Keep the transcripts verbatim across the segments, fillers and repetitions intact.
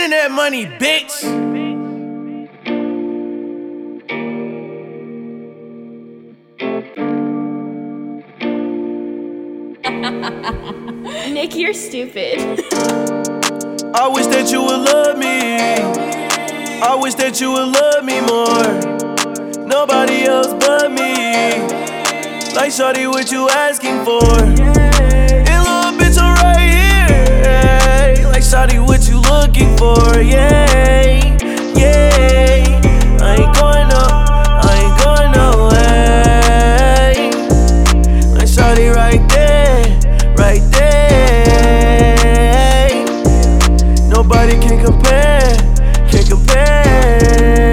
Getting that money, bitch. Nick, you're stupid. I wish that you would love me. I wish that you would love me more. Nobody else but me. Like shawty, what you asking for? And little bitch, I'm right here. Like shawty, what you looking for? Yeah, yeah. I ain't going no, I ain't going no way. Like shawty, right there, right there. Nobody can compare, can compare.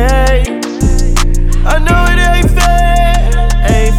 I know it ain't fair, ain't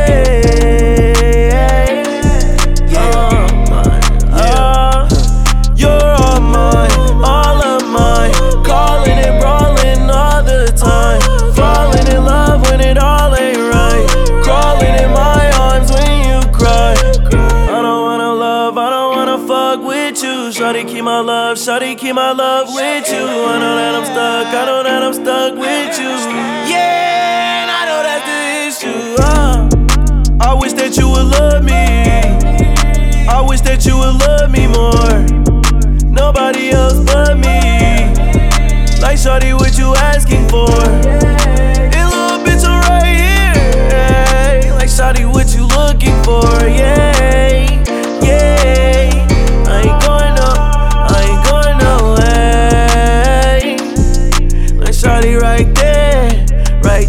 fair. You're all mine, uh, you're all mine, all of mine. Calling and brawling all the time. Falling in love when it all ain't right. Crawling in my arms when you cry. I don't wanna love, I don't wanna fuck with you. Shawty, keep my love, shawty, keep my love with you. I know that I'm stuck, I know that I'm stuck with you. Yeah, and I know that's the issue. uh, I wish that you would love me. I wish that you would love me more. Nobody else but me. Like shawty, what you asking for? And little bitch, I'm right here. Like shawty, what you looking for? Yeah, yeah. I ain't going no, I ain't going no way. Like shawty, right there, right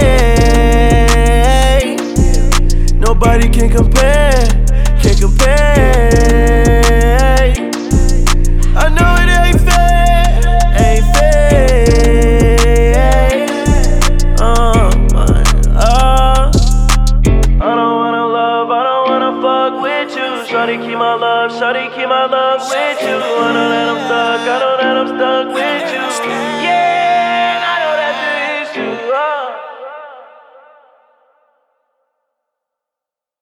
there. Nobody can compare, can compare. I know it ain't fair, ain't fair. Uh, my, uh. I don't wanna love, I don't wanna fuck with you. Shawty, keep my love, shawty, keep my love with you. I know that I'm stuck, I know that I'm stuck with you.